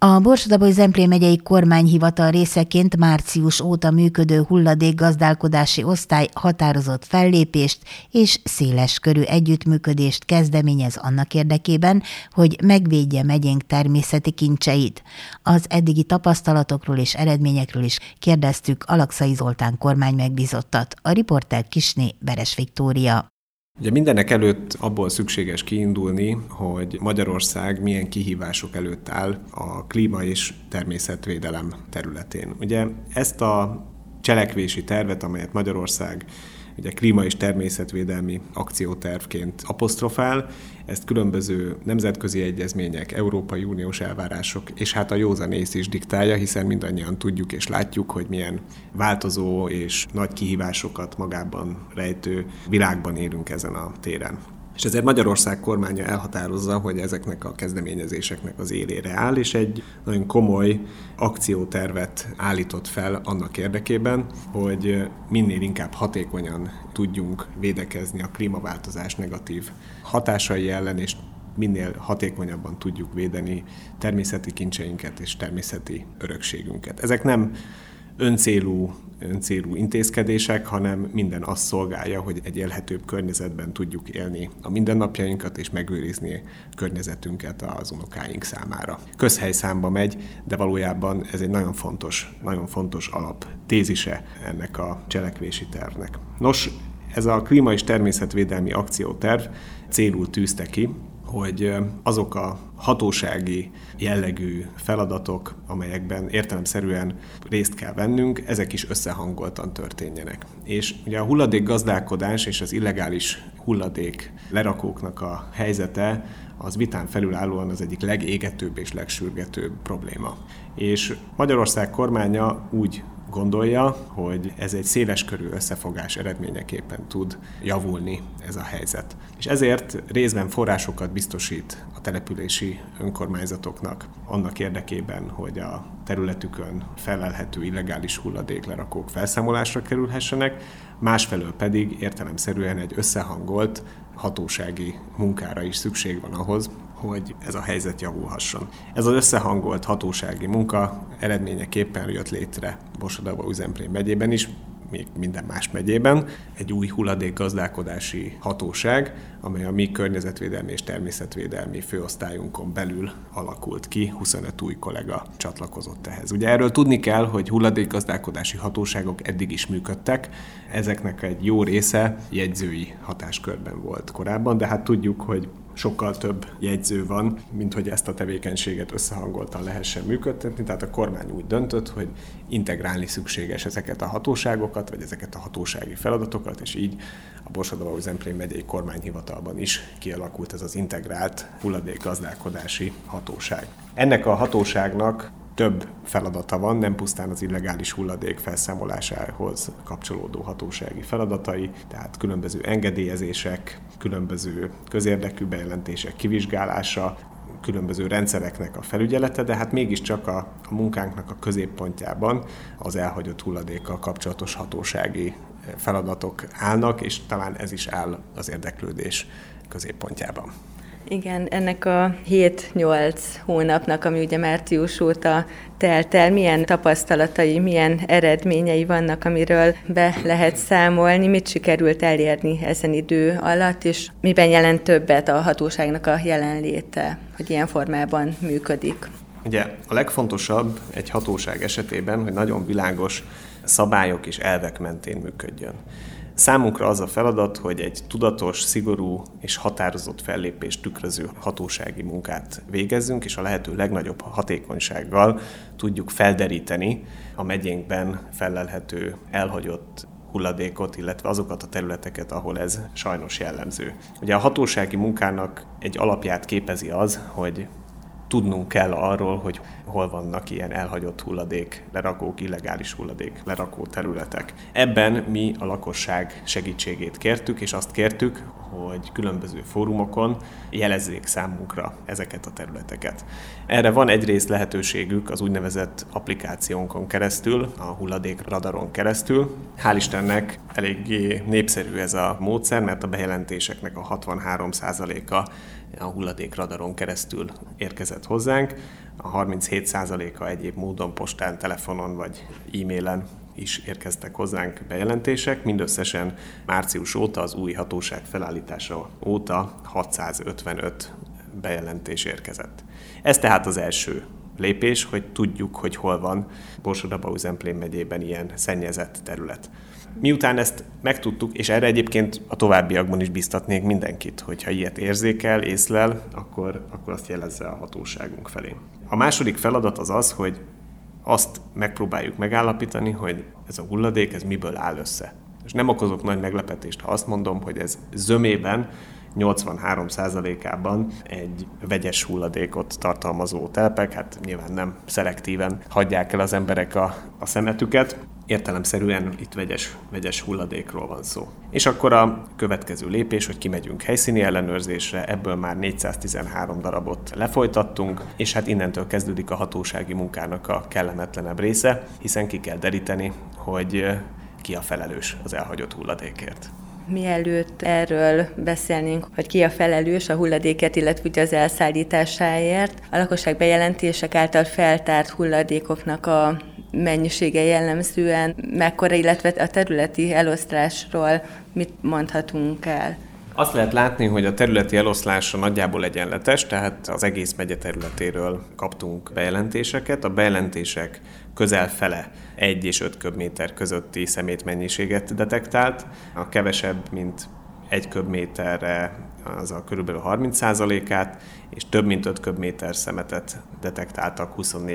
A Borsod-Abaúj-Zemplén megyei kormányhivatal részeként március óta működő hulladékgazdálkodási osztály határozott fellépést és széleskörű együttműködést kezdeményez annak érdekében, hogy megvédje megyénk természeti kincseit. Az eddigi tapasztalatokról és eredményekről is kérdeztük Alakszai Zoltán kormánymegbízottat, a riporter Kisné Beres Viktória. Ugye mindenek előtt abból szükséges kiindulni, hogy Magyarország milyen kihívások előtt áll a klíma- és természetvédelem területén. Ugye ezt a cselekvési tervet, amelyet Magyarország ugye klíma- és természetvédelmi akciótervként apostrofál, ezt különböző nemzetközi egyezmények, Európai Uniós elvárások, és hát a józan ész is diktálja, hiszen mindannyian tudjuk és látjuk, hogy milyen változó és nagy kihívásokat magában rejtő világban élünk ezen a téren. És ezért Magyarország kormánya elhatározza, hogy ezeknek a kezdeményezéseknek az élére áll, és egy nagyon komoly akciótervet állított fel annak érdekében, hogy minél inkább hatékonyan tudjunk védekezni a klímaváltozás negatív hatásai ellen, és minél hatékonyabban tudjuk védeni természeti kincseinket és természeti örökségünket. Ezek nem öncélú intézkedések, hanem minden azt szolgálja, hogy egy élhetőbb környezetben tudjuk élni a mindennapjainkat és megőrizni környezetünket az unokáink számára. Közhelyszámba megy, de valójában ez egy nagyon fontos alaptézise ennek a cselekvési tervnek. Nos, ez a klíma- és természetvédelmi akcióterv célul tűzte ki, hogy azok a hatósági jellegű feladatok, amelyekben értelemszerűen részt kell vennünk, ezek is összehangoltan történjenek. És ugye a hulladékgazdálkodás és az illegális hulladék lerakóknak a helyzete az vitán felülállóan az egyik legégetőbb és legsürgetőbb probléma. És Magyarország kormánya úgy gondolja, hogy ez egy széleskörű összefogás eredményeképpen tud javulni ez a helyzet. És ezért részben forrásokat biztosít a települési önkormányzatoknak annak érdekében, hogy a területükön felelhető illegális hulladéklerakók felszámolásra kerülhessenek, másfelől pedig értelemszerűen egy összehangolt hatósági munkára is szükség van ahhoz, hogy ez a helyzet javulhasson. Ez az összehangolt hatósági munka eredményeképpen jött létre Borsod-Abaúj-Zemplén megyében is, még minden más megyében, egy új hulladékgazdálkodási hatóság, amely a mi környezetvédelmi és természetvédelmi főosztályunkon belül alakult ki, 25 új kollega csatlakozott ehhez. Ugye erről tudni kell, hogy hulladékgazdálkodási hatóságok eddig is működtek, ezeknek egy jó része jegyzői hatáskörben volt korábban, de hát tudjuk, hogy sokkal több jegyző van, mint hogy ezt a tevékenységet összehangoltan lehessen működtetni, tehát a kormány úgy döntött, hogy integrálni szükséges ezeket a hatóságokat, vagy ezeket a hatósági feladatokat, és így a Borsod-Abaúj-Zemplén megyei kormányhivatalban is kialakult ez az integrált hulladékgazdálkodási hatóság. Ennek a hatóságnak több feladata van, nem pusztán az illegális hulladék felszámolásához kapcsolódó hatósági feladatai, tehát különböző engedélyezések, különböző közérdekű bejelentések kivizsgálása, különböző rendszereknek a felügyelete, de hát mégiscsak a munkánknak a középpontjában az elhagyott hulladékkal kapcsolatos hatósági feladatok állnak, és talán ez is áll az érdeklődés középpontjában. Igen, ennek a 7-8 hónapnak, ami ugye március óta telt el, milyen tapasztalatai, milyen eredményei vannak, amiről be lehet számolni, mit sikerült elérni ezen idő alatt, és miben jelent többet a hatóságnak a jelenléte, hogy ilyen formában működik? Ugye a legfontosabb egy hatóság esetében, hogy nagyon világos szabályok és elvek mentén működjön. Számunkra az a feladat, hogy egy tudatos, szigorú és határozott fellépést tükröző hatósági munkát végezzünk, és a lehető legnagyobb hatékonysággal tudjuk felderíteni a megyénkben fellelhető elhagyott hulladékot, illetve azokat a területeket, ahol ez sajnos jellemző. Ugye a hatósági munkának egy alapját képezi az, hogy tudnunk kell arról, hogy hol vannak ilyen elhagyott hulladéklerakók, illegális hulladéklerakó területek. Ebben mi a lakosság segítségét kértük, és azt kértük, hogy különböző fórumokon jelezzék számunkra ezeket a területeket. Erre van egyrészt lehetőségük az úgynevezett applikációnkon keresztül, a hulladékradaron keresztül. Hál' Istennek eléggé népszerű ez a módszer, mert a bejelentéseknek a 63%-a a hulladékradaron keresztül érkezett hozzánk. A 37%-a egyéb módon, postán, telefonon vagy e-mailen is érkeztek hozzánk bejelentések. Mindösszesen március óta, az új hatóság felállítása óta 655 bejelentés érkezett. Ez tehát az első lépés, hogy tudjuk, hogy hol van Borsod-Abaúj-Zemplén megyében ilyen szennyezett terület. Miután ezt megtudtuk, és erre egyébként a továbbiakban is biztatnék mindenkit, hogyha ilyet érzékel, észlel, akkor azt jelezze a hatóságunk felé. A második feladat az, hogy azt megpróbáljuk megállapítani, hogy ez a hulladék, ez miből áll össze. És nem okozok nagy meglepetést, ha azt mondom, hogy ez zömében 83%-ában egy vegyes hulladékot tartalmazó telepek, hát nyilván nem szelektíven hagyják el az emberek a szemetüket, értelemszerűen itt vegyes hulladékról van szó. És akkor a következő lépés, hogy kimegyünk helyszíni ellenőrzésre, ebből már 413 darabot lefolytattunk, és hát innentől kezdődik a hatósági munkának a kellemetlenebb része, hiszen ki kell deríteni, hogy ki a felelős az elhagyott hulladékért. Mielőtt erről beszélnénk, hogy ki a felelős a hulladékért, illetve az elszállításáért, a lakosság bejelentések által feltárt hulladékoknak a mennyisége jellemzően mekkora, illetve a területi elosztásról mit mondhatunk el? Azt lehet látni, hogy a területi eloszlása nagyjából egyenletes, tehát az egész megye területéről kaptunk bejelentéseket. A bejelentések közel fele 1 és 5 köbméter közötti szemétmennyiséget detektált. A kevesebb, mint 1 köbméterre az a körülbelül 30%-át, és több mint 5 köbméter szemetet detektáltak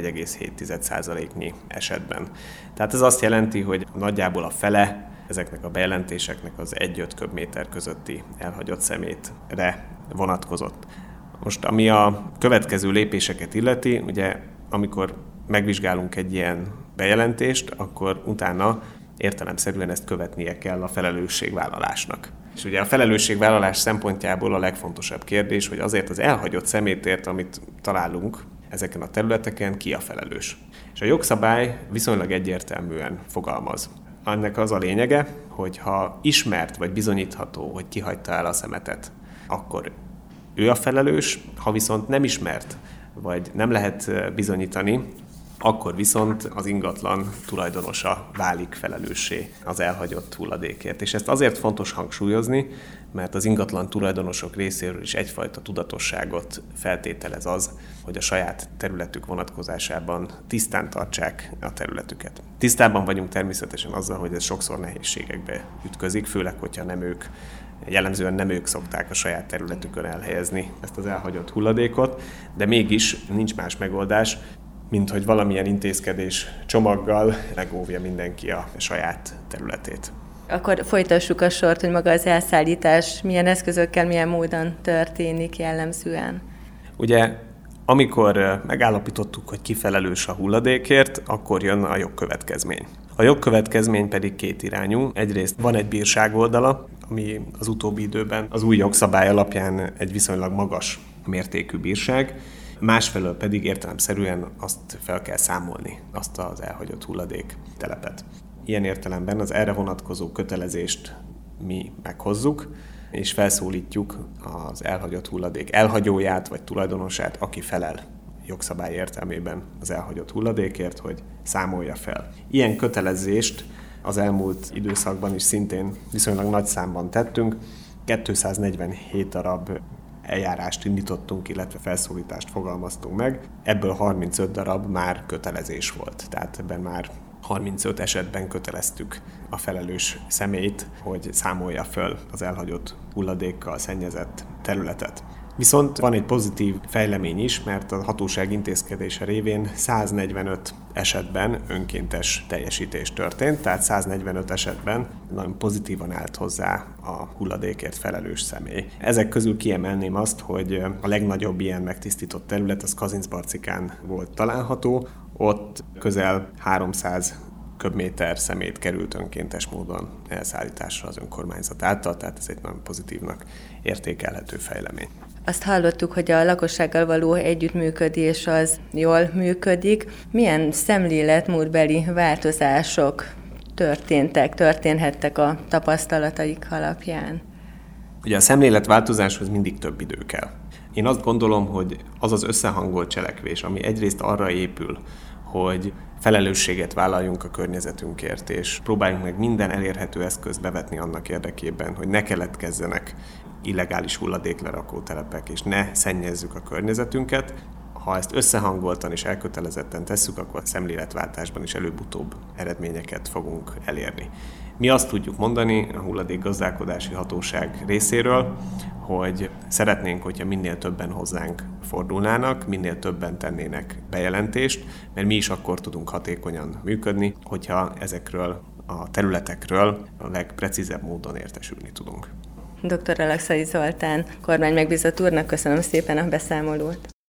24,7%-nyi esetben. Tehát ez azt jelenti, hogy nagyjából a fele ezeknek a bejelentéseknek az 1-5 köbméter közötti elhagyott szemétre vonatkozott. Most ami a következő lépéseket illeti, ugye amikor megvizsgálunk egy ilyen bejelentést, akkor utána értelemszerűen ezt követnie kell a felelősségvállalásnak. És ugye a felelősségvállalás szempontjából a legfontosabb kérdés, hogy azért az elhagyott szemétért, amit találunk ezeken a területeken, ki a felelős. És a jogszabály viszonylag egyértelműen fogalmaz. Ennek az a lényege, hogy ha ismert vagy bizonyítható, hogy ki hagyta el a szemetet, akkor ő a felelős, ha viszont nem ismert, vagy nem lehet bizonyítani, akkor viszont az ingatlan tulajdonosa válik felelőssé az elhagyott hulladékért. És ezt azért fontos hangsúlyozni, mert az ingatlan tulajdonosok részéről is egyfajta tudatosságot feltételez az, hogy a saját területük vonatkozásában tisztán tartsák a területüket. Tisztában vagyunk természetesen azzal, hogy ez sokszor nehézségekbe ütközik, főleg, hogyha jellemzően nem ők szokták a saját területükön elhelyezni ezt az elhagyott hulladékot, de mégis nincs más megoldás, mint hogy valamilyen intézkedés csomaggal megóvja mindenki a saját területét. Akkor folytassuk a sort, hogy maga az elszállítás milyen eszközökkel, milyen módon történik jellemzően. Ugye, amikor megállapítottuk, hogy ki felelős a hulladékért, akkor jön a jogkövetkezmény. A jogkövetkezmény pedig kétirányú. Egyrészt van egy bírság oldala, ami az utóbbi időben az új jogszabály alapján egy viszonylag magas mértékű bírság, másfelől pedig értelemszerűen azt fel kell számolni, azt az elhagyott hulladék telepet. Ilyen értelemben az erre vonatkozó kötelezést mi meghozzuk, és felszólítjuk az elhagyott hulladék elhagyóját vagy tulajdonosát, aki felel jogszabály értelmében az elhagyott hulladékért, hogy számolja fel. Ilyen kötelezést az elmúlt időszakban is szintén viszonylag nagy számban tettünk. 247 darab eljárást indítottunk, illetve felszólítást fogalmaztunk meg. Ebből 35 darab már kötelezés volt. Tehát ebben már 35 esetben köteleztük a felelős személyt, hogy számolja föl az elhagyott hulladékkal szennyezett területet. Viszont van egy pozitív fejlemény is, mert a hatóság intézkedése révén 145 esetben önkéntes teljesítés történt, tehát 145 esetben nagyon pozitívan állt hozzá a hulladékért felelős személy. Ezek közül kiemelném azt, hogy a legnagyobb ilyen megtisztított terület az Kazincbarcikán volt található, ott közel 300 köbméter szemét került önkéntes módon elszállításra az önkormányzat által, tehát ez egy nagyon pozitívnak értékelhető fejlemény. Azt hallottuk, hogy a lakossággal való együttműködés az jól működik. Milyen szemléletmódbeli változások történhettek a tapasztalataik alapján? Ugye a szemléletváltozáshoz mindig több idő kell. Én azt gondolom, hogy az az összehangolt cselekvés, ami egyrészt arra épül, hogy felelősséget vállaljunk a környezetünkért, és próbáljunk meg minden elérhető eszközt bevetni annak érdekében, hogy ne keletkezzenek illegális hulladéklerakótelepek, és ne szennyezzük a környezetünket. Ha ezt összehangoltan és elkötelezetten tesszük, akkor a szemléletváltásban is előbb-utóbb eredményeket fogunk elérni. Mi azt tudjuk mondani a hulladékgazdálkodási hatóság részéről, hogy szeretnénk, hogyha minél többen hozzánk fordulnának, minél többen tennének bejelentést, mert mi is akkor tudunk hatékonyan működni, hogyha ezekről a területekről a legprecízebb módon értesülni tudunk. Dr. Alakszai Zoltán kormány megbízott úrnak köszönöm szépen a beszámolót.